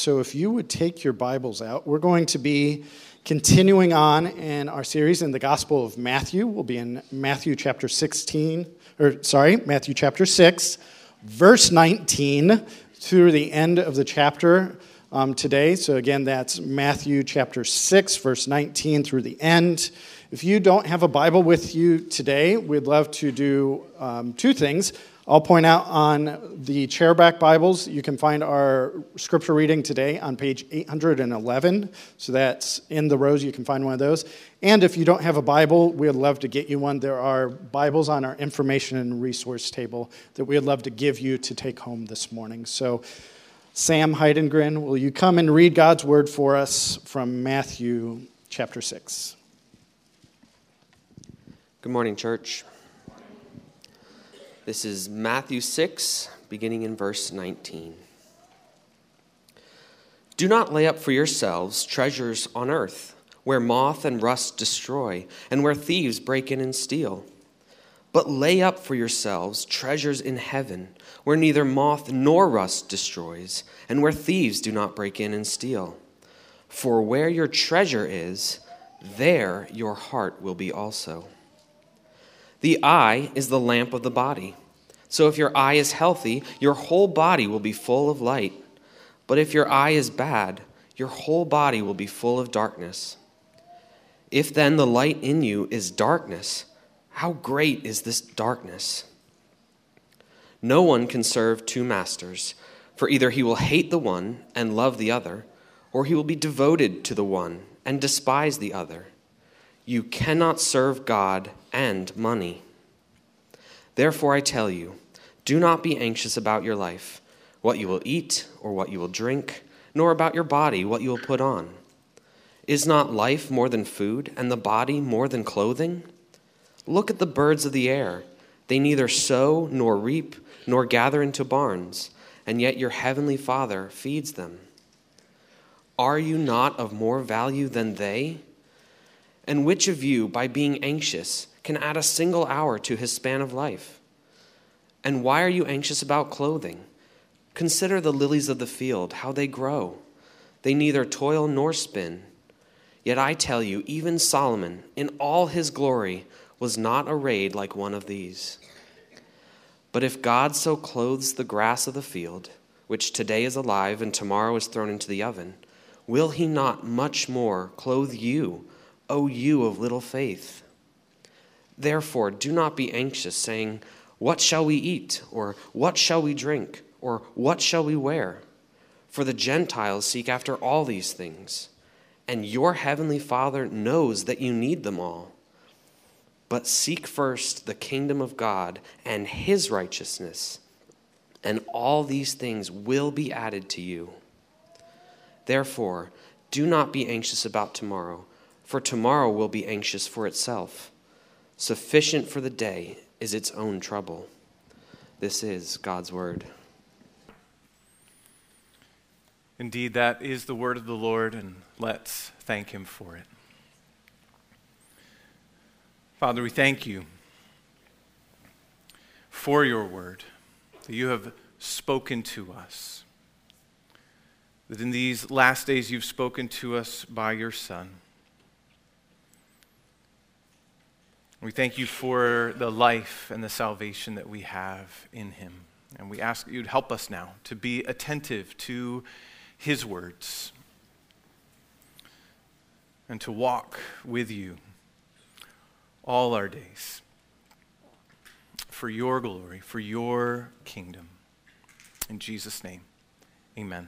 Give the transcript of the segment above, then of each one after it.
So if you would take your Bibles out, we're going to be continuing on in our series in the Gospel of Matthew. We'll be in Matthew chapter 6, verse 19 through the end of the chapter today. So again, that's Matthew chapter 6, verse 19 through the end. If you don't have a Bible with you today, we'd love to do two things. I'll point out on the chairback Bibles, you can find our scripture reading today on page 811. So that's in the rows, you can find one of those. And if you don't have a Bible, we'd love to get you one. There are Bibles on our information and resource table that we'd love to give you to take home this morning. So Sam Heidengren, will you come and read God's word for us from Matthew chapter 6? Good morning, church. This is Matthew 6, beginning in verse 19. Do not lay up for yourselves treasures on earth, where moth and rust destroy, and where thieves break in and steal. But lay up for yourselves treasures in heaven, where neither moth nor rust destroys, and where thieves do not break in and steal. For where your treasure is, there your heart will be also. The eye is the lamp of the body. So if your eye is healthy, your whole body will be full of light. But if your eye is bad, your whole body will be full of darkness. If then the light in you is darkness, how great is this darkness? No one can serve two masters, for either he will hate the one and love the other, or he will be devoted to the one and despise the other. You cannot serve God and money. Therefore I tell you, do not be anxious about your life, what you will eat or what you will drink, nor about your body, what you will put on. Is not life more than food, and the body more than clothing? Look at the birds of the air. They neither sow nor reap nor gather into barns, and yet your heavenly Father feeds them. Are you not of more value than they? And which of you, by being anxious, can add a single hour to his span of life? And why are you anxious about clothing? Consider the lilies of the field, how they grow. They neither toil nor spin. Yet I tell you, even Solomon, in all his glory, was not arrayed like one of these. But if God so clothes the grass of the field, which today is alive and tomorrow is thrown into the oven, will he not much more clothe you, O you of little faith? Therefore, do not be anxious, saying, what shall we eat? Or what shall we drink? Or what shall we wear? For the Gentiles seek after all these things, and your heavenly Father knows that you need them all. But seek first the kingdom of God and his righteousness, and all these things will be added to you. Therefore, do not be anxious about tomorrow, for tomorrow will be anxious for itself. Sufficient for the day is its own trouble. This is God's word. Indeed, that is the word of the Lord, and let's thank him for it. Father, we thank you for your word, that you have spoken to us, that in these last days you've spoken to us by your Son. We thank you for the life and the salvation that we have in him. And we ask that you'd help us now to be attentive to his words and to walk with you all our days for your glory, for your kingdom. In Jesus' name, amen.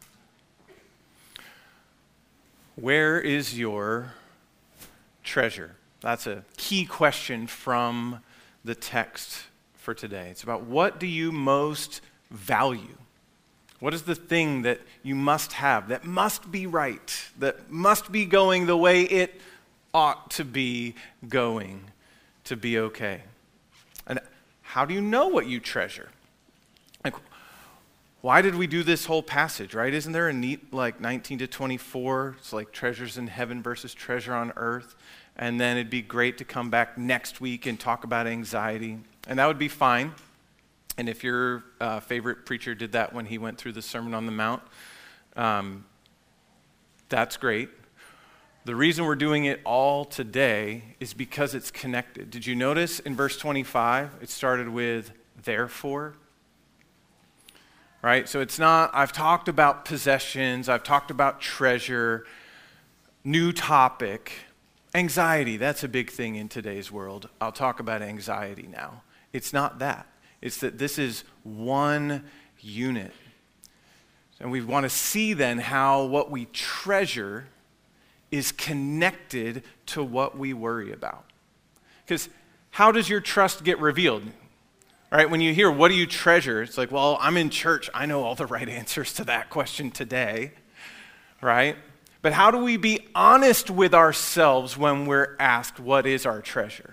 Where is your treasure? That's a key question from the text for today. It's about, what do you most value? What is the thing that you must have, that must be right, that must be going the way it ought to be going to be okay? And how do you know what you treasure? Like, why did we do this whole passage, right? Isn't there a neat, 19 to 24? It's like treasures in heaven versus treasure on earth. And then it'd be great to come back next week and talk about anxiety. And that would be fine. And if your favorite preacher did that when he went through the Sermon on the Mount, That's great. The reason we're doing it all today is because it's connected. Did you notice in verse 25, it started with therefore? Right? So it's not, I've talked about possessions, I've talked about treasure, new topic. Anxiety, that's a big thing in today's world. I'll talk about anxiety now. It's not that. It's that this is one unit. And we want to see then how what we treasure is connected to what we worry about. Because how does your trust get revealed? Right? When you hear, what do you treasure? It's like, well, I'm in church. I know all the right answers to that question today. Right? But how do we be honest with ourselves when we're asked, what is our treasure?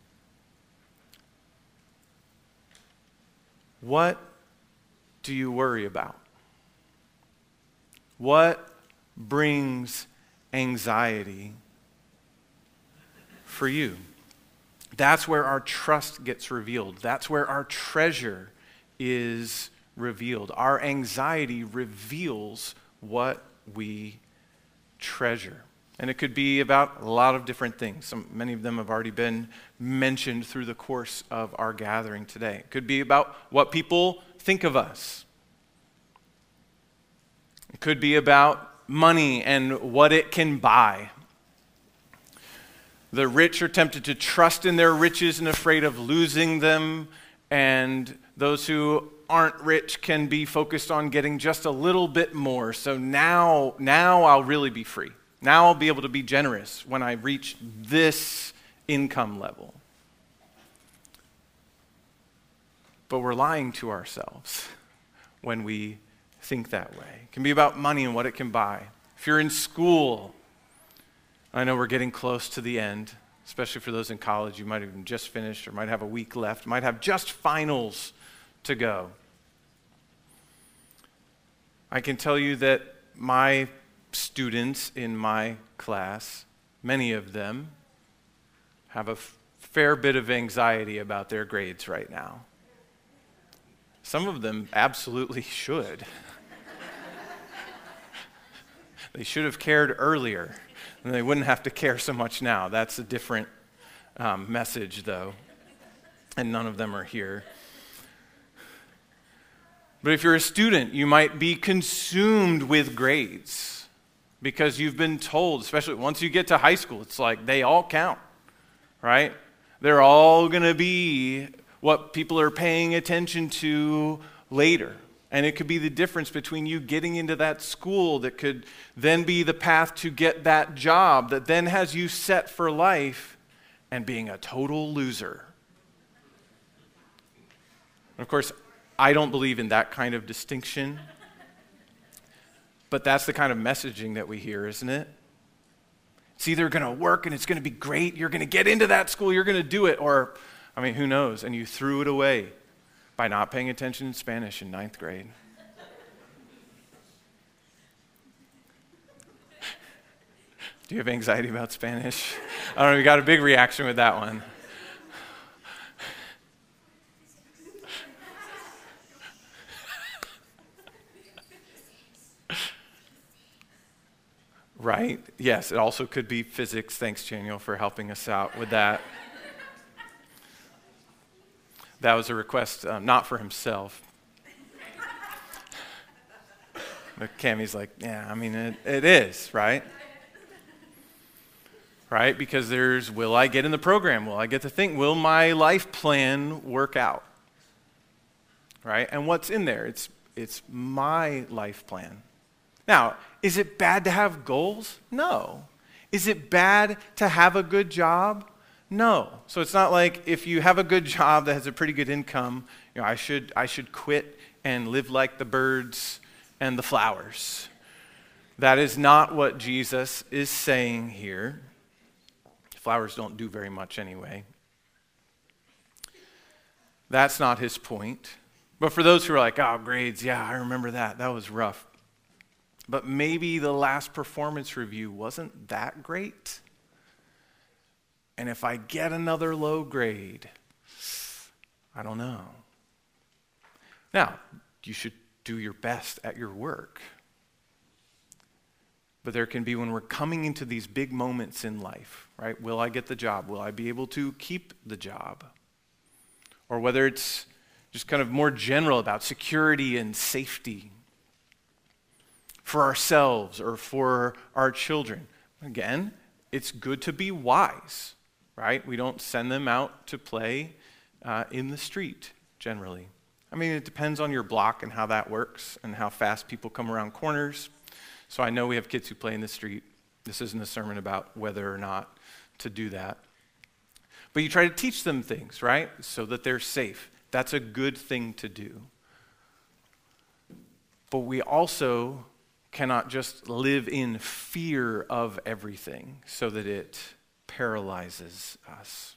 What do you worry about? What brings anxiety for you? That's where our trust gets revealed. That's where our treasure is revealed. Our anxiety reveals what we treasure. And it could be about a lot of different things. Many of them have already been mentioned through the course of our gathering today. It could be about what people think of us. It could be about money and what it can buy. The rich are tempted to trust in their riches and afraid of losing them, and those who aren't rich can be focused on getting just a little bit more. So now I'll really be free. Now I'll be able to be generous when I reach this income level. But we're lying to ourselves when we think that way. It can be about money and what it can buy. If you're in school, I know we're getting close to the end, especially for those in college. You might have just finished or might have a week left, might have just finals to go. I can tell you that my students in my class, many of them, have a fair bit of anxiety about their grades right now. Some of them absolutely should. They should have cared earlier, and they wouldn't have to care so much now. That's a different message, though, and none of them are here. But if you're a student, you might be consumed with grades because you've been told, especially once you get to high school, it's like they all count, right? They're all going to be what people are paying attention to later. And it could be the difference between you getting into that school that could then be the path to get that job that then has you set for life and being a total loser. And of course, I don't believe in that kind of distinction, but that's the kind of messaging that we hear, isn't it? It's either going to work and it's going to be great, you're going to get into that school, you're going to do it, or, I mean, who knows? And you threw it away by not paying attention in Spanish in 9th grade. Do you have anxiety about Spanish? I don't know, we got a big reaction with that one. Right? Yes, it also could be physics. Thanks, Daniel, for helping us out with that. That was a request, not for himself. But Cammie's like, yeah, I mean, it is, right? Right? Because there's, will I get in the program? Will I get to think? Will my life plan work out? Right? And what's in there? It's my life plan. Now, is it bad to have goals? No. Is it bad to have a good job? No. So it's not like if you have a good job that has a pretty good income, you know, I should quit and live like the birds and the flowers. That is not what Jesus is saying here. Flowers don't do very much anyway. That's not his point. But for those who are like, oh, grades, yeah, I remember that. That was rough. But maybe the last performance review wasn't that great. And if I get another low grade, I don't know. Now, you should do your best at your work. but there can be when we're coming into these big moments in life, right? Will I get the job? Will I be able to keep the job? Or whether it's just kind of more general about security and safety for ourselves or for our children. Again, it's good to be wise, right? We don't send them out to play in the street, generally. I mean, it depends on your block and how that works and how fast people come around corners. So I know we have kids who play in the street. This isn't a sermon about whether or not to do that. But you try to teach them things, right? So that they're safe. That's a good thing to do. But we also cannot just live in fear of everything so that it paralyzes us.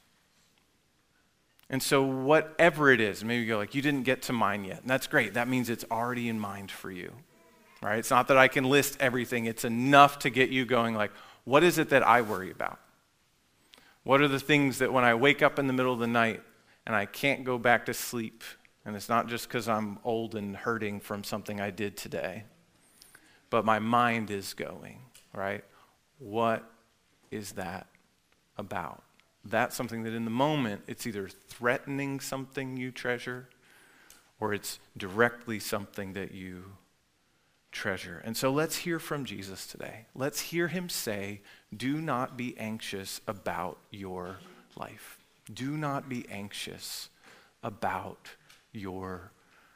And so whatever it is, maybe you go like, you didn't get to mine yet. And that's great. That means it's already in mind for you, right? It's not that I can list everything. It's enough to get you going like, what is it that I worry about? What are the things that when I wake up in the middle of the night and I can't go back to sleep, and it's not just because I'm old and hurting from something I did today, but my mind is going, right? What is that about? That's something that in the moment, it's either threatening something you treasure or it's directly something that you treasure. And so let's hear from Jesus today. Let's hear him say, do not be anxious about your life. Do not be anxious about your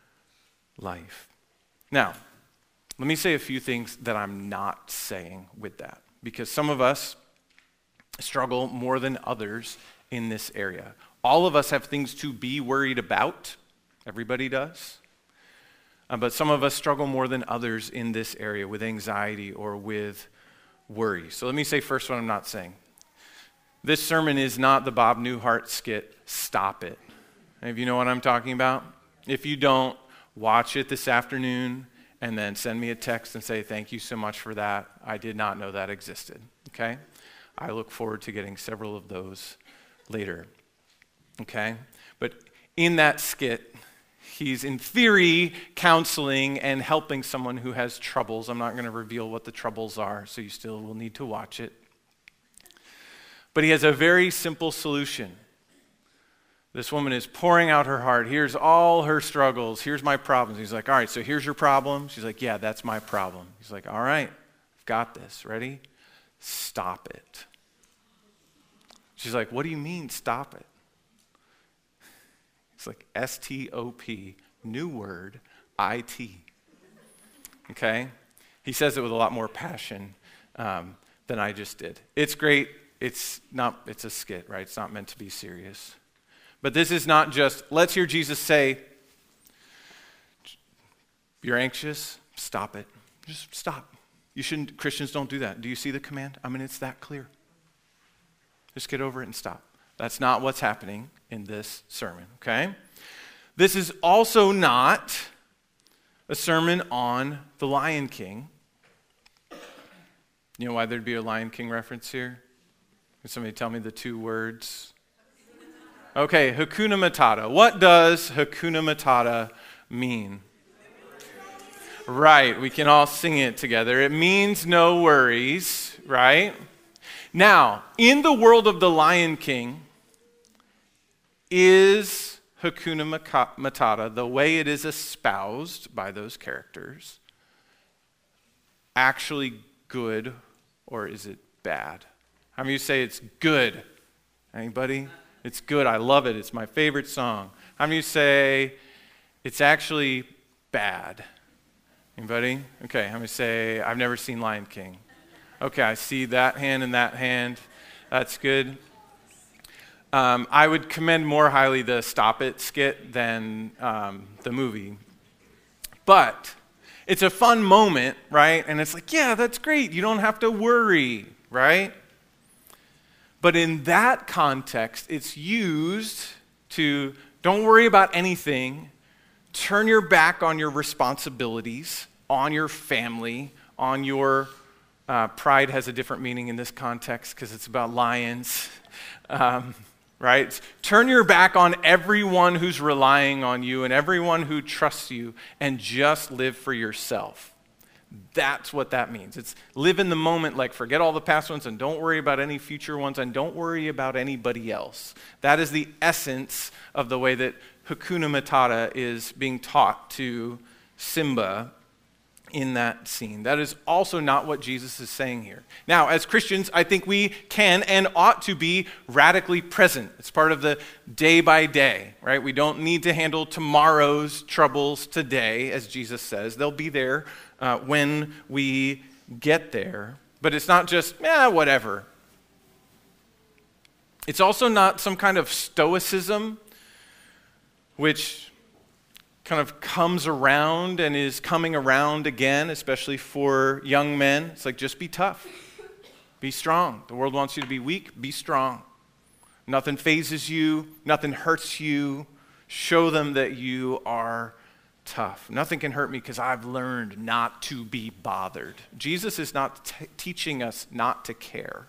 life. Now, let me say a few things that I'm not saying with that, because some of us struggle more than others in this area. All of us have things to be worried about. Everybody does. But some of us struggle more than others in this area with anxiety or with worry. So let me say first what I'm not saying. This sermon is not the Bob Newhart skit, Stop It. If you know what I'm talking about, if you don't, watch it this afternoon and then send me a text and say, thank you so much for that. I did not know that existed, okay? I look forward to getting several of those later, okay? But in that skit, he's in theory counseling and helping someone who has troubles. I'm not going to reveal what the troubles are, so you still will need to watch it. But he has a very simple solution. This woman is pouring out her heart. Here's all her struggles. Here's my problems. He's like, all right, so here's your problem. She's like, yeah, that's my problem. He's like, all right, I've got this. Ready? Stop it. She's like, what do you mean, stop it? It's like S-T-O-P, new word, I-T. Okay? He says it with a lot more passion than I just did. It's great. It's a skit, right? It's not meant to be serious. But this is not just, let's hear Jesus say, you're anxious, stop it. Just stop. Christians don't do that. Do you see the command? I mean, it's that clear. Just get over it and stop. That's not what's happening in this sermon, okay? This is also not a sermon on the Lion King. You know why there'd be a Lion King reference here? Can somebody tell me the two words? Okay, Hakuna Matata. What does Hakuna Matata mean? Right, we can all sing it together. It means no worries, right? Now, in the world of the Lion King, is Hakuna Matata, the way it is espoused by those characters, actually good or is it bad? How many of you say it's good? Anybody? It's good. I love it. It's my favorite song. How many of you say it's actually bad? Anybody? Okay. How many say I've never seen Lion King? Okay, I see that hand and that hand. That's good. I would commend more highly the Stop It skit than the movie. But it's a fun moment, right? And it's like, yeah, that's great. You don't have to worry, right? But in that context, it's used to don't worry about anything, turn your back on your responsibilities, on your family, on your pride has a different meaning in this context because it's about lions, right? Turn your back on everyone who's relying on you and everyone who trusts you and just live for yourself. That's what that means. It's live in the moment, like forget all the past ones and don't worry about any future ones and don't worry about anybody else. That is the essence of the way that Hakuna Matata is being taught to Simba in that scene. That is also not what Jesus is saying here. Now, as Christians, I think we can and ought to be radically present. It's part of the day by day, right? We don't need to handle tomorrow's troubles today, as Jesus says. They'll be there when we get there. But it's not just, whatever. It's also not some kind of stoicism, which kind of comes around and is coming around again, especially for young men. It's like, just be tough. Be strong. The world wants you to be weak. Be strong. Nothing phases you. Nothing hurts you. Show them that you are tough. Nothing can hurt me because I've learned not to be bothered. Jesus is not teaching us not to care.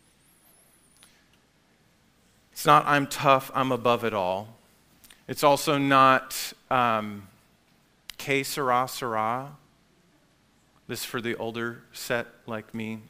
It's not, I'm tough, I'm above it all. It's also not que sera, sera. This is for the older set like me.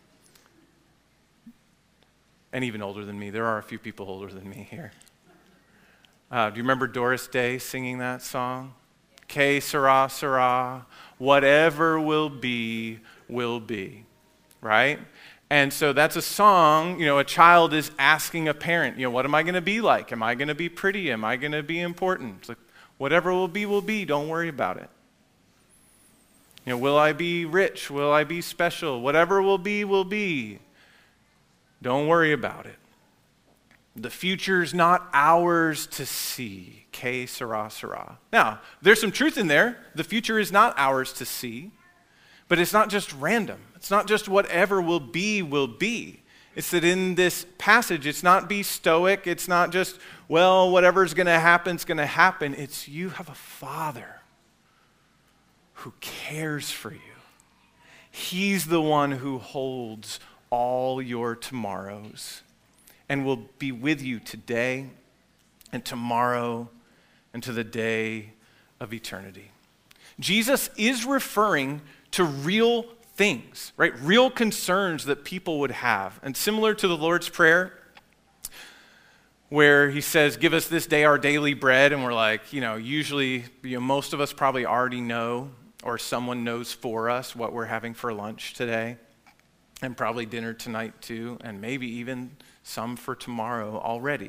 And even older than me. There are a few people older than me here. Do you remember Doris Day singing that song? Que sera, sera. Whatever will be, right? And so that's a song, a child is asking a parent, what am I going to be like? Am I going to be pretty? Am I going to be important? It's like, whatever will be, don't worry about it. Will I be rich? Will I be special? Whatever will be. Don't worry about it. The future's not ours to see. Que sera, sera. Now, there's some truth in there. The future is not ours to see. But it's not just random. It's not just whatever will be. It's that in this passage, it's not be stoic. It's not just, whatever's going to happen's going to happen. It's you have a Father who cares for you. He's the one who holds all your tomorrows and will be with you today and tomorrow and to the day of eternity. Jesus is referring to real things, right? Real concerns that people would have. And similar to the Lord's Prayer, where he says, give us this day our daily bread, and we're like, usually, most of us probably already know, or someone knows for us what we're having for lunch today, and probably dinner tonight too, and maybe even some for tomorrow already.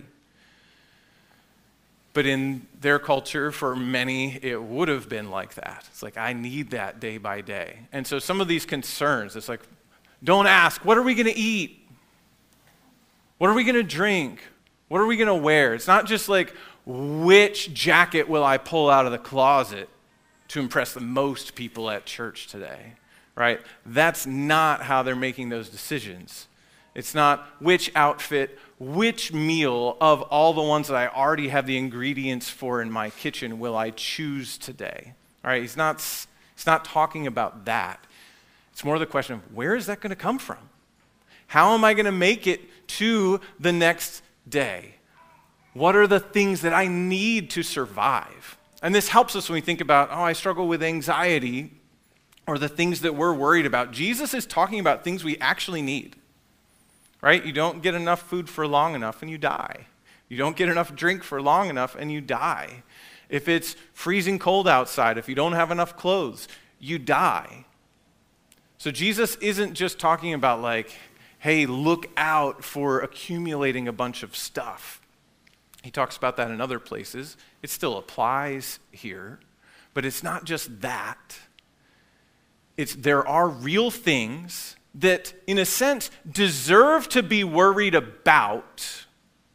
But in their culture, for many, it would have been like that. It's like, I need that day by day. And so some of these concerns, it's like, don't ask, what are we going to eat? What are we going to drink? What are we going to wear? It's not just like, which jacket will I pull out of the closet to impress the most people at church today, right? That's not how they're making those decisions. It's not which outfit, which meal of all the ones that I already have the ingredients for in my kitchen will I choose today. All right, he's not talking about that. It's more the question of where is that going to come from? How am I going to make it to the next day? What are the things that I need to survive? And this helps us when we think about, I struggle with anxiety or the things that we're worried about. Jesus is talking about things we actually need. Right? You don't get enough food for long enough and you die. You don't get enough drink for long enough and you die. If it's freezing cold outside, if you don't have enough clothes, you die. So Jesus isn't just talking about like, hey, look out for accumulating a bunch of stuff. He talks about that in other places. It still applies here, but it's not just that. There are real things that, in a sense, deserve to be worried about,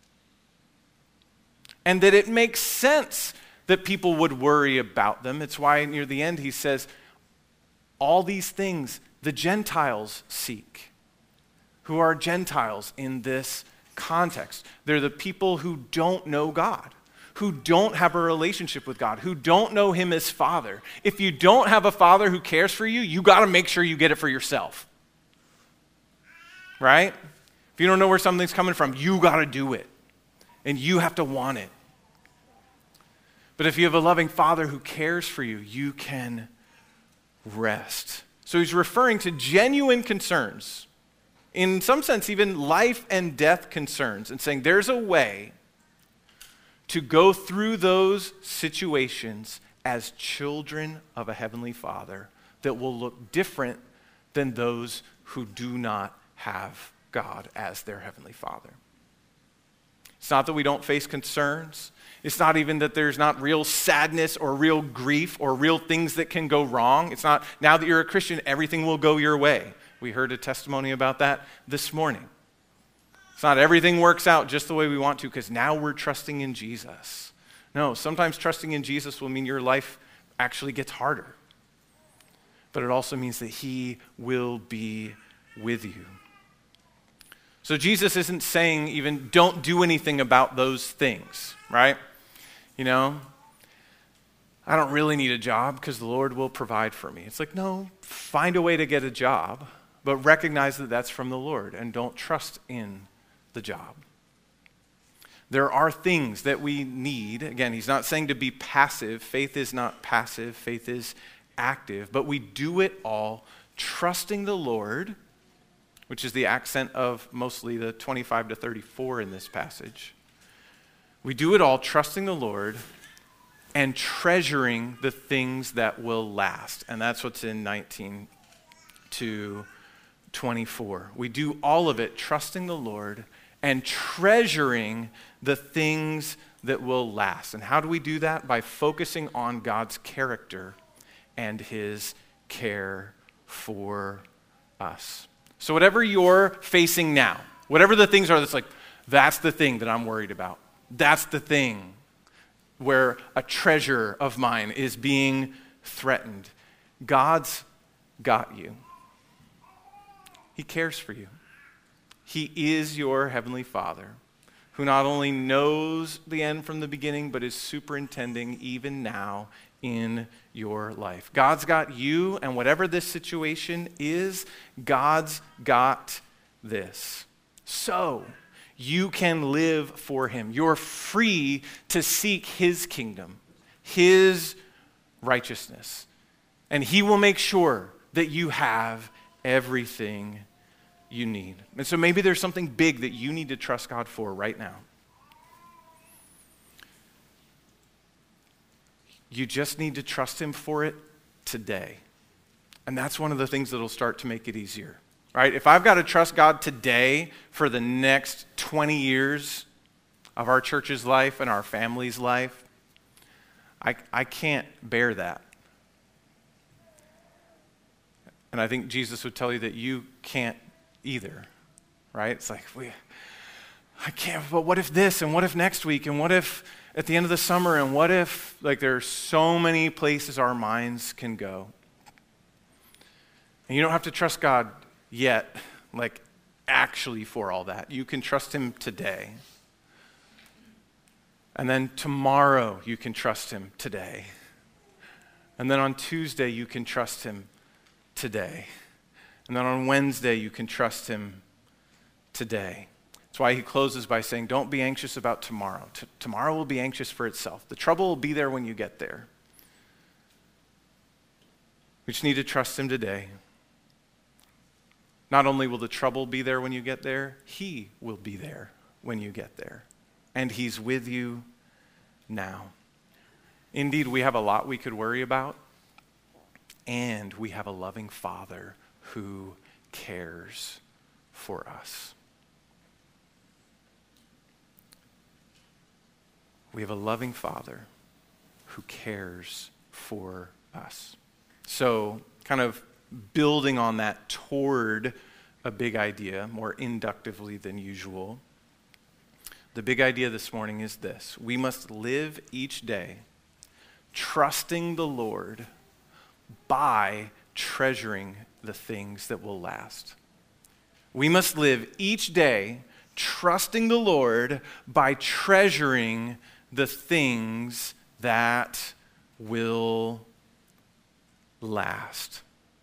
and that it makes sense that people would worry about them. It's why near the end he says, all these things the Gentiles seek. Who are Gentiles in this context? They're the people who don't know God, who don't have a relationship with God, who don't know him as Father. If you don't have a Father who cares for you, you got to make sure you get it for yourself. Right? If you don't know where something's coming from, you got to do it. And you have to want it. But if you have a loving Father who cares for you, you can rest. So he's referring to genuine concerns, in some sense even life and death concerns, and saying there's a way to go through those situations as children of a heavenly Father that will look different than those who do not have God as their heavenly Father. It's not that we don't face concerns. It's not even that there's not real sadness or real grief or real things that can go wrong. It's not, now that you're a Christian, everything will go your way. We heard a testimony about that this morning. It's not everything works out just the way we want to because now we're trusting in Jesus. No, sometimes trusting in Jesus will mean your life actually gets harder. But it also means that he will be with you. So Jesus isn't saying even don't do anything about those things, right? You know, I don't really need a job because the Lord will provide for me. It's like, no, find a way to get a job, but recognize that that's from the Lord and don't trust in the job. There are things that we need. Again, he's not saying to be passive. Faith is not passive. Faith is active. But we do it all trusting the Lord, which is the accent of mostly the 25 to 34 in this passage. We do it all trusting the Lord and treasuring the things that will last. And that's what's in 19 to 24. We do all of it trusting the Lord and treasuring the things that will last. And how do we do that? By focusing on God's character and his care for us. So whatever you're facing now, whatever the things are that's the thing that I'm worried about. That's the thing where a treasure of mine is being threatened. God's got you. He cares for you. He is your heavenly Father who not only knows the end from the beginning, but is superintending even now in your life. God's got you, and whatever this situation is, God's got this. So you can live for him. You're free to seek his kingdom, his righteousness, and he will make sure that you have everything you need. And so maybe there's something big that you need to trust God for right now. You just need to trust him for it today. And that's one of the things that'll start to make it easier, right? If I've got to trust God today for the next 20 years of our church's life and our family's life, I can't bear that. And I think Jesus would tell you that you can't either, right? It's like, I can't, but what if this, and what if next week, and what if at the end of the summer, and what if, there are so many places our minds can go. And you don't have to trust God yet, actually for all that. You can trust him today. And then tomorrow you can trust him today. And then on Tuesday you can trust him today. And then on Wednesday, you can trust him today. That's why he closes by saying, don't be anxious about tomorrow. Tomorrow will be anxious for itself. The trouble will be there when you get there. We just need to trust him today. Not only will the trouble be there when you get there, he will be there when you get there. And he's with you now. Indeed, we have a lot we could worry about. And we have a loving Father who cares for us. We have a loving Father who cares for us. So, kind of building on that toward a big idea, more inductively than usual, the big idea this morning is this: we must live each day trusting the Lord by treasuring the things that will last. We must live each day trusting the Lord by treasuring the things that will last.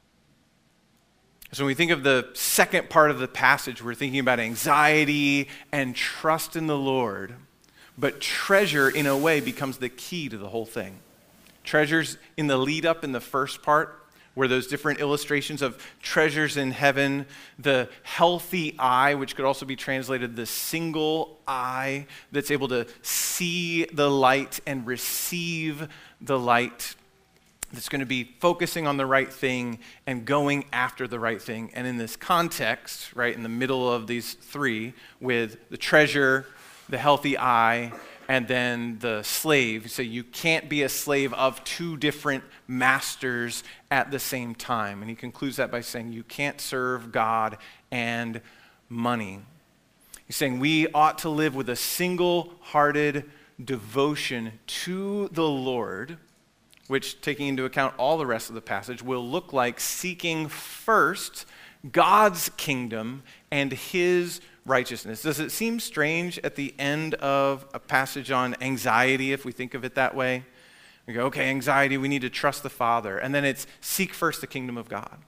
So when we think of the second part of the passage, we're thinking about anxiety and trust in the Lord. But treasure, in a way, becomes the key to the whole thing. Treasures in the lead up in the first part were those different illustrations of treasures in heaven, the healthy eye, which could also be translated the single eye that's able to see the light and receive the light, that's going to be focusing on the right thing and going after the right thing. And in this context, right, in the middle of these three, with the treasure, the healthy eye, and then the slave. So you can't be a slave of two different masters at the same time. And he concludes that by saying you can't serve God and money. He's saying we ought to live with a single-hearted devotion to the Lord, which, taking into account all the rest of the passage, will look like seeking first God's kingdom and his righteousness. Does it seem strange at the end of a passage on anxiety, if we think of it that way? We go, okay, anxiety, we need to trust the Father. And then it's seek first the kingdom of God.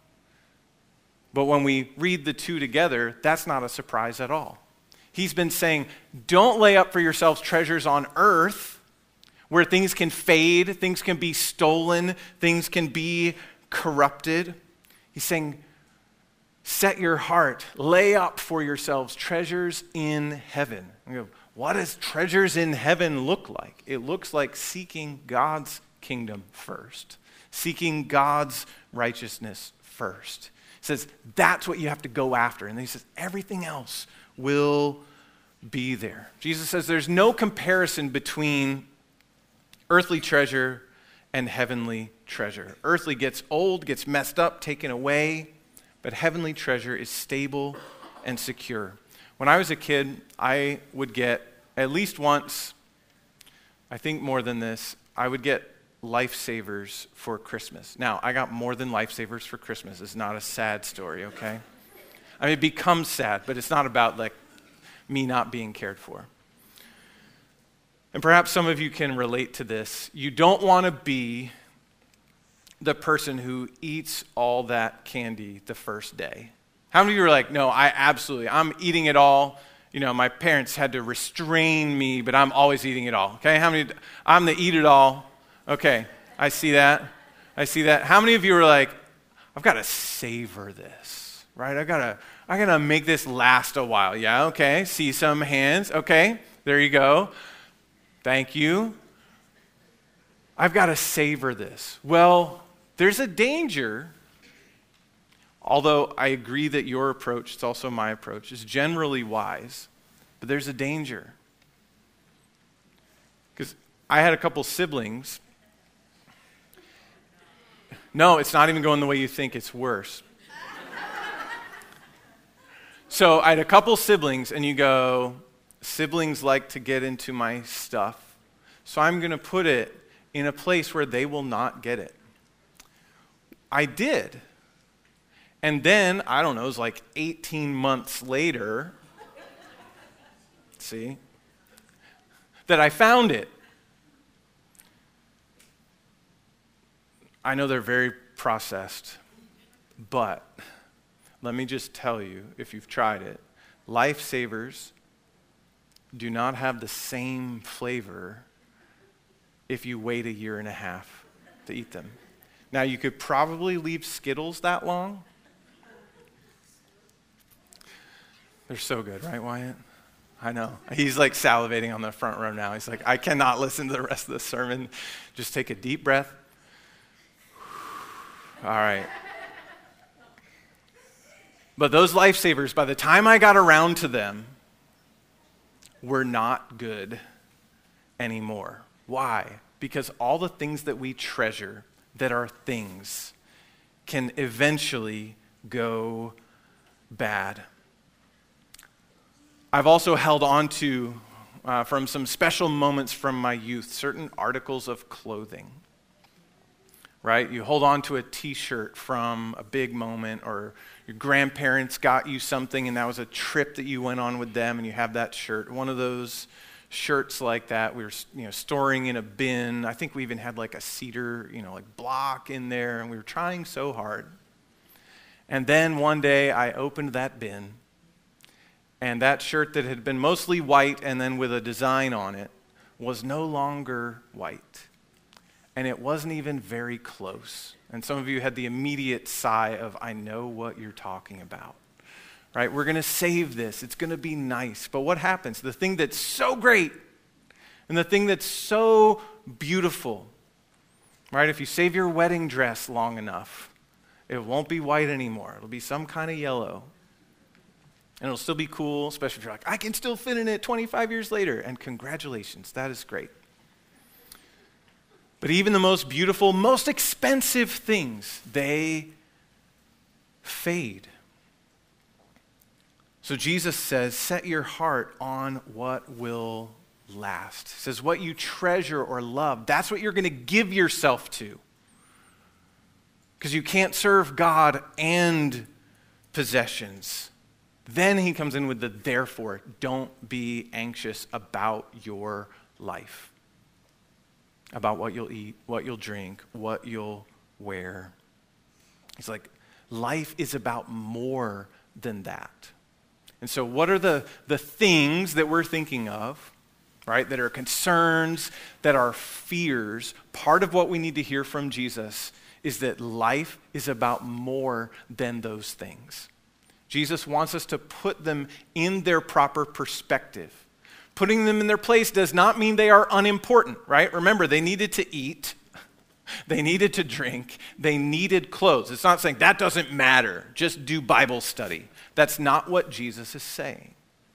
But when we read the two together, that's not a surprise at all. He's been saying, don't lay up for yourselves treasures on earth where things can fade, things can be stolen, things can be corrupted. He's saying, set your heart, lay up for yourselves treasures in heaven. We go, what does treasures in heaven look like? It looks like seeking God's kingdom first, seeking God's righteousness first. He says that's what you have to go after. And then he says everything else will be there. Jesus says there's no comparison between earthly treasure and heavenly treasure. Earthly gets old, gets messed up, taken away, but heavenly treasure is stable and secure. When I was a kid, I would get, at least once, I think more than this, I would get Lifesavers for Christmas. Now, I got more than Lifesavers for Christmas. It's not a sad story, okay? I mean, it becomes sad, but it's not about like me not being cared for. And perhaps some of you can relate to this. You don't want to be the person who eats all that candy the first day. How many of you are like, no, I'm eating it all. You know, my parents had to restrain me, but I'm always eating it all. Okay, how many? I'm the eat it all. Okay, I see that. How many of you are like, I've got to savor this, right? I gotta make this last a while. Yeah, okay, see some hands. Okay, there you go. Thank you. I've got to savor this. Well, there's a danger, although I agree that your approach, it's also my approach, is generally wise, but there's a danger. Because I had a couple siblings. No, it's not even going the way you think, it's worse. So I had a couple siblings, and you go, siblings like to get into my stuff, so I'm going to put it in a place where they will not get it. I did. And then, I don't know, it was like 18 months later, that I found it. I know they're very processed, but let me just tell you, if you've tried it, Lifesavers do not have the same flavor if you wait a year and a half to eat them. Now, you could probably leave Skittles that long. They're so good, right, Wyatt? I know. He's like salivating on the front row now. He's like, I cannot listen to the rest of the sermon. Just take a deep breath. All right. But those Lifesavers, by the time I got around to them, were not good anymore. Why? Because all the things that we treasure that are things can eventually go bad. I've also held on to, from some special moments from my youth, certain articles of clothing. Right? You hold on to a t-shirt from a big moment, or your grandparents got you something and that was a trip that you went on with them and you have that shirt. One of those shirts like that we were storing in a bin. I think we even had like a cedar, like block in there, and we were trying so hard. And then one day I opened that bin, and that shirt that had been mostly white and then with a design on it was no longer white. and it wasn't even very close. And some of you had the immediate sigh of, I know what you're talking about. Right? We're going to save this. It's going to be nice. But what happens? The thing that's so great and the thing that's so beautiful, right? If you save your wedding dress long enough, it won't be white anymore. It'll be some kind of yellow. And it'll still be cool, especially if you're like, I can still fit in it 25 years later. And congratulations, that is great. But even the most beautiful, most expensive things, they fade. So Jesus says, set your heart on what will last. He says, what you treasure or love, that's what you're going to give yourself to. Because you can't serve God and possessions. Then he comes in with the therefore, don't be anxious about your life. About what you'll eat, what you'll drink, what you'll wear. He's like, life is about more than that. And so what are the things that we're thinking of, right, that are concerns, that are fears? Part of what we need to hear from Jesus is that life is about more than those things. Jesus wants us to put them in their proper perspective. Putting them in their place does not mean they are unimportant, right? Remember, they needed to eat, they needed to drink, they needed clothes. It's not saying that doesn't matter, just do Bible study. That's not what Jesus is saying.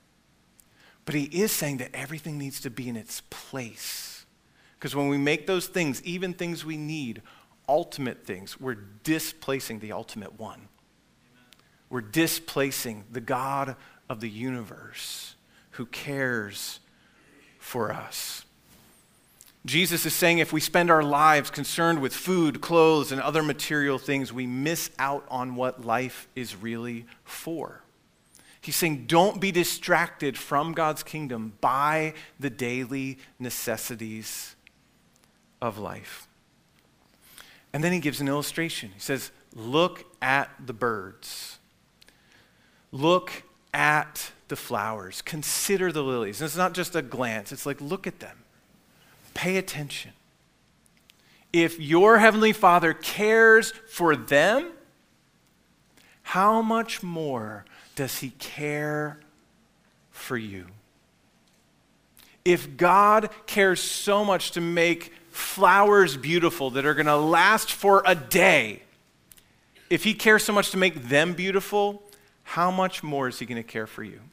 But he is saying that everything needs to be in its place. Because when we make those things, even things we need, ultimate things, we're displacing the ultimate one. Amen. We're displacing the God of the universe who cares for us. Jesus is saying if we spend our lives concerned with food, clothes, and other material things, we miss out on what life is really for. He's saying don't be distracted from God's kingdom by the daily necessities of life. And then he gives an illustration. He says, look at the birds. Look at the flowers. Consider the lilies. And it's not just a glance. It's like, look at them. Pay attention. If your heavenly Father cares for them, how much more does he care for you? If God cares so much to make flowers beautiful that are going to last for a day, if he cares so much to make them beautiful, how much more is he going to care for you?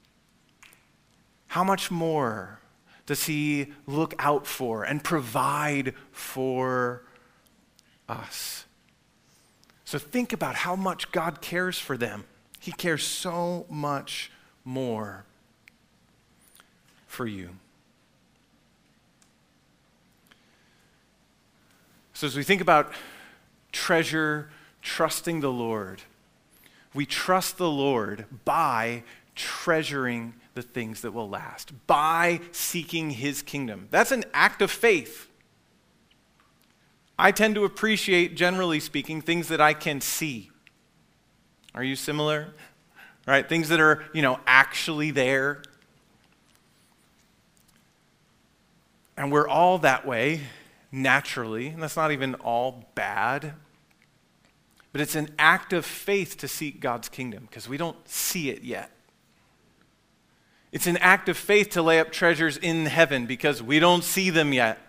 How much more does he look out for and provide for us? So think about how much God cares for them. He cares so much more for you. So as we think about treasure, trusting the Lord, we trust the Lord by treasuring the things that will last, by seeking his kingdom. That's an act of faith. I tend to appreciate, generally speaking, things that I can see. Are you similar? Right? Things that are, actually there. And we're all that way, naturally, and that's not even all bad. But it's an act of faith to seek God's kingdom because we don't see it yet. It's an act of faith to lay up treasures in heaven because we don't see them yet.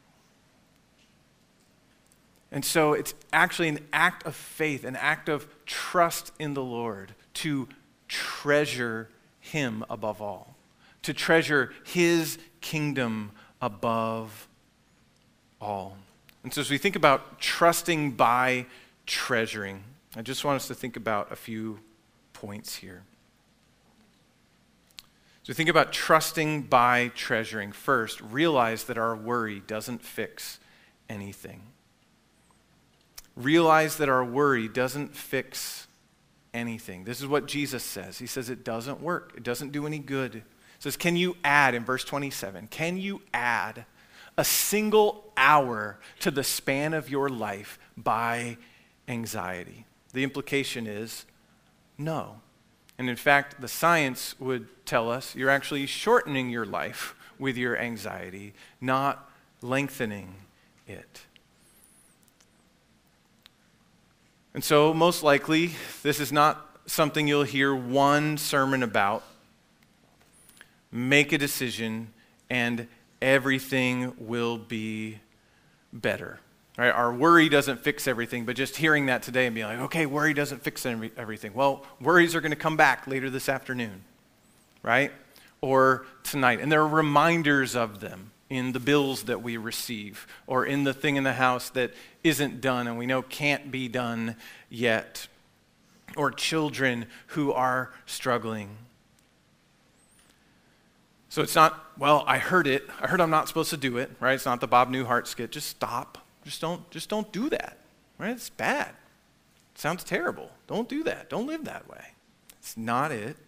And so it's actually an act of faith, an act of trust in the Lord to treasure him above all, to treasure his kingdom above all. And so as we think about trusting by treasuring, I just want us to think about a few points here. So think about trusting by treasuring. First, realize that our worry doesn't fix anything. Realize that our worry doesn't fix anything. This is what Jesus says. He says it doesn't work. It doesn't do any good. He says, can you add, in verse 27, can you add a single hour to the span of your life by anxiety? The implication is no. And in fact, the science would tell us you're actually shortening your life with your anxiety, not lengthening it. And so, most likely, this is not something you'll hear one sermon about. Make a decision, and everything will be better. Right? Our worry doesn't fix everything, but just hearing that today and being like, okay, worry doesn't fix everything. Well, worries are going to come back later this afternoon, right? Or tonight. And there are reminders of them in the bills that we receive or in the thing in the house that isn't done and we know can't be done yet. Or children who are struggling. So it's not, well, I heard it. I heard I'm not supposed to do it, right? It's not the Bob Newhart skit. Just stop. Just don't do that, right? It's bad. It sounds terrible. Don't do that. Don't live that way. It's not it.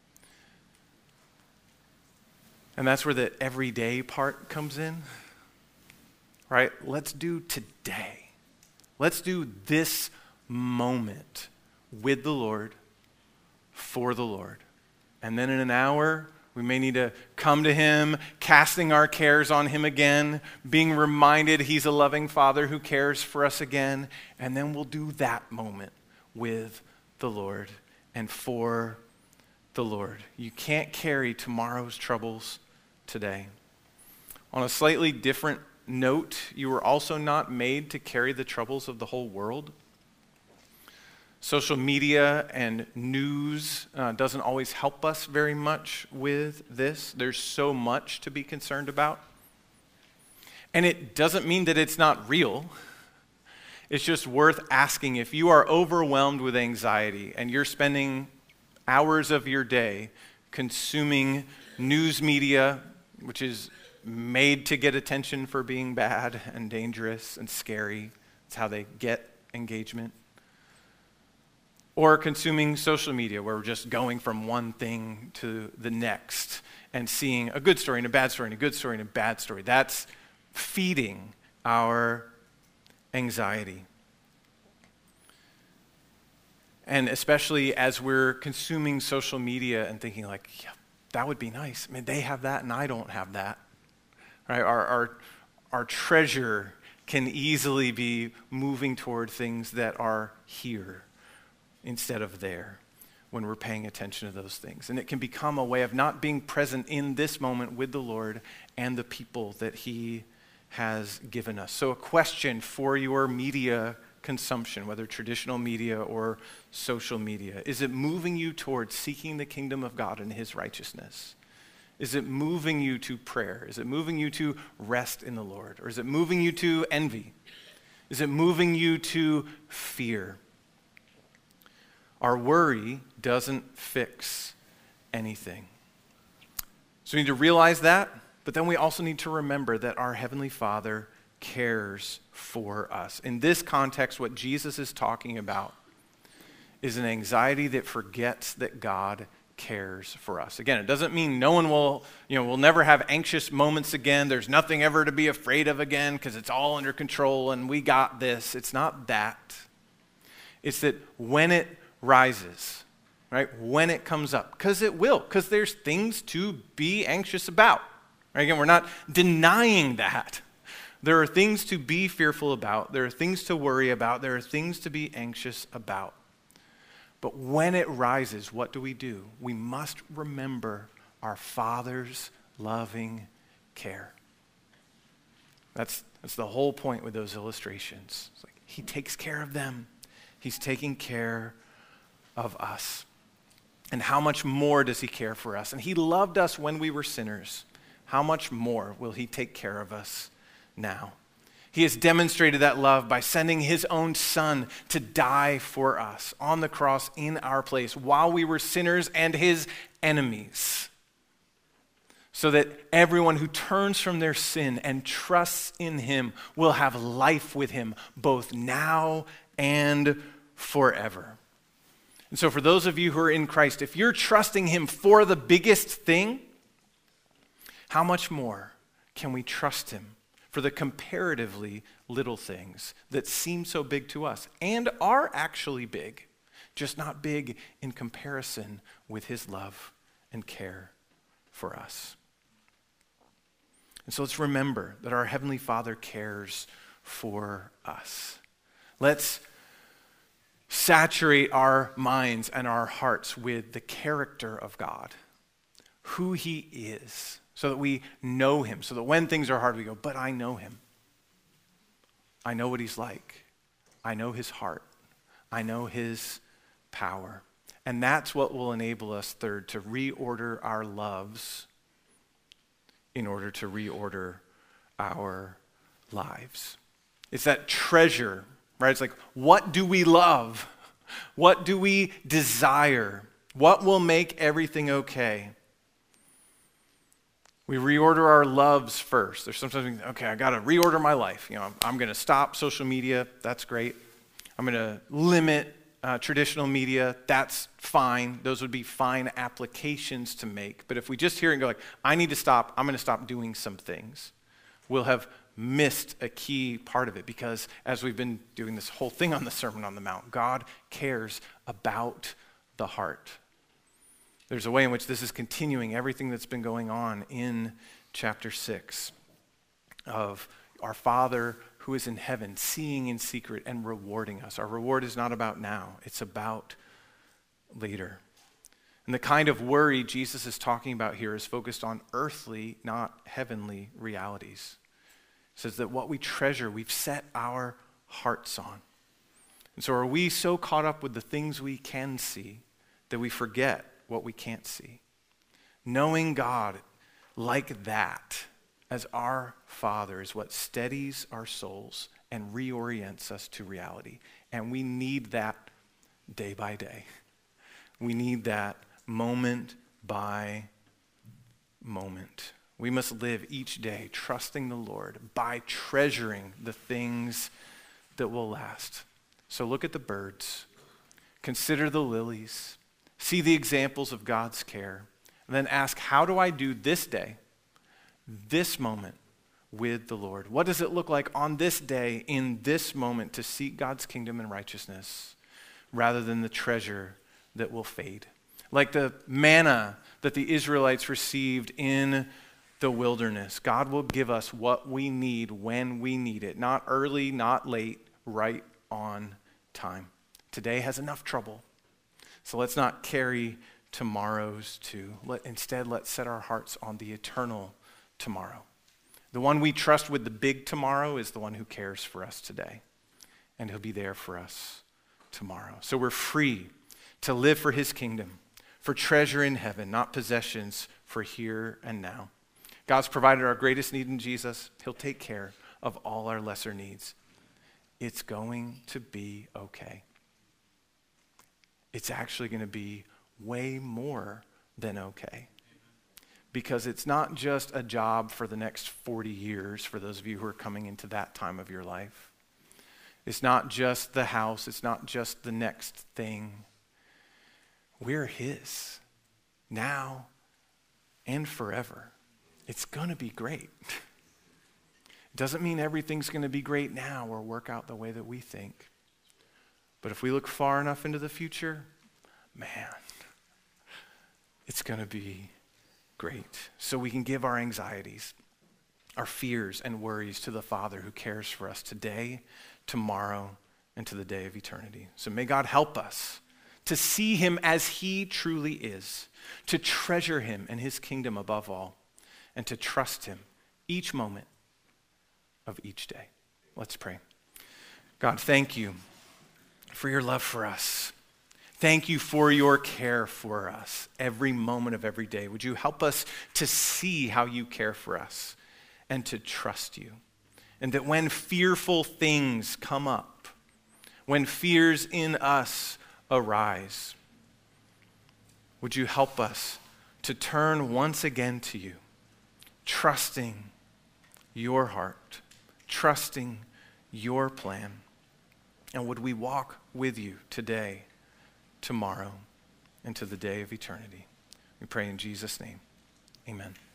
And that's where the everyday part comes in, right? Let's do today. Let's do this moment with the Lord, for the Lord. And then in an hour, we may need to come to him, casting our cares on him again, being reminded he's a loving Father who cares for us again, and then we'll do that moment with the Lord and for the Lord. You can't carry tomorrow's troubles today. On a slightly different note, you were also not made to carry the troubles of the whole world. Social media and news doesn't always help us very much with this. There's so much to be concerned about. And it doesn't mean that it's not real. It's just worth asking if you are overwhelmed with anxiety and you're spending hours of your day consuming news media, which is made to get attention for being bad and dangerous and scary. It's how they get engagement. Or consuming social media, where we're just going from one thing to the next and seeing a good story and a bad story and a good story and a bad story. That's feeding our anxiety. And especially as we're consuming social media and thinking like, yeah, that would be nice. I mean, they have that and I don't have that. Right? Our treasure can easily be moving toward things that are here instead of there when we're paying attention to those things. And it can become a way of not being present in this moment with the Lord and the people that he has given us. So a question for your media consumption, whether traditional media or social media, is it moving you towards seeking the kingdom of God and his righteousness? Is it moving you to prayer? Is it moving you to rest in the Lord? Or is it moving you to envy? Is it moving you to fear? Our worry doesn't fix anything. So we need to realize that, but then we also need to remember that our Heavenly Father cares for us. In this context, what Jesus is talking about is an anxiety that forgets that God cares for us. Again, it doesn't mean no one we'll never have anxious moments again. There's nothing ever to be afraid of again because it's all under control and we got this. It's not that. It's that when it rises, right? When it comes up, because it will, because there's things to be anxious about. Right? Again, we're not denying that. There are things to be fearful about. There are things to worry about. There are things to be anxious about. But when it rises, what do? We must remember our Father's loving care. That's the whole point with those illustrations. It's like he takes care of them. He's taking care of us. And how much more does he care for us? And he loved us when we were sinners. How much more will he take care of us now? He has demonstrated that love by sending his own Son to die for us on the cross in our place while we were sinners and his enemies, so that everyone who turns from their sin and trusts in him will have life with him both now and forever. And so for those of you who are in Christ, if you're trusting him for the biggest thing, how much more can we trust him for the comparatively little things that seem so big to us and are actually big, just not big in comparison with his love and care for us? And so let's remember that our Heavenly Father cares for us. Let's saturate our minds and our hearts with the character of God, who he is, so that we know him, so that when things are hard, we go, but I know him. I know what he's like. I know his heart. I know his power. And that's what will enable us, third, to reorder our loves in order to reorder our lives. It's that treasure, right? It's like, what do we love? What do we desire? What will make everything okay? We reorder our loves first. There's sometimes we think, okay, I got to reorder my life. I'm going to stop social media. That's great. I'm going to limit traditional media. That's fine. Those would be fine applications to make. But if we just hear it and go like, I need to stop, I'm going to stop doing some things, we'll have missed a key part of it, because as we've been doing this whole thing on the Sermon on the Mount, God cares about the heart. There's a way in which this is continuing everything that's been going on in chapter 6 of our Father who is in heaven, seeing in secret and rewarding us. Our reward is not about now, it's about later. And the kind of worry Jesus is talking about here is focused on earthly, not heavenly realities. It says that what we treasure, we've set our hearts on. And so are we so caught up with the things we can see that we forget what we can't see? Knowing God like that as our Father is what steadies our souls and reorients us to reality. And we need that day by day. We need that moment by moment. We must live each day trusting the Lord by treasuring the things that will last. So look at the birds. Consider the lilies. See the examples of God's care. And then ask, how do I do this day, this moment with the Lord? What does it look like on this day, in this moment, to seek God's kingdom and righteousness rather than the treasure that will fade? Like the manna that the Israelites received in the wilderness, God will give us what we need when we need it. Not early, not late, right on time. Today has enough trouble. So let's not carry tomorrow's too. Instead, let's set our hearts on the eternal tomorrow. The one we trust with the big tomorrow is the one who cares for us today. And he'll be there for us tomorrow. So we're free to live for his kingdom, for treasure in heaven, not possessions for here and now. God's provided our greatest need in Jesus. He'll take care of all our lesser needs. It's going to be okay. It's actually going to be way more than okay. Because it's not just a job for the next 40 years, for those of you who are coming into that time of your life. It's not just the house. It's not just the next thing. We're his now and forever. It's going to be great. It doesn't mean everything's going to be great now or work out the way that we think. But if we look far enough into the future, man, it's going to be great. So we can give our anxieties, our fears and worries to the Father who cares for us today, tomorrow, and to the day of eternity. So may God help us to see him as he truly is, to treasure him and his kingdom above all, and to trust him each moment of each day. Let's pray. God, thank you for your love for us. Thank you for your care for us every moment of every day. Would you help us to see how you care for us and to trust you? And that when fearful things come up, when fears in us arise, would you help us to turn once again to you, trusting your heart, trusting your plan. And would we walk with you today, tomorrow, and to the day of eternity? We pray in Jesus' name. Amen.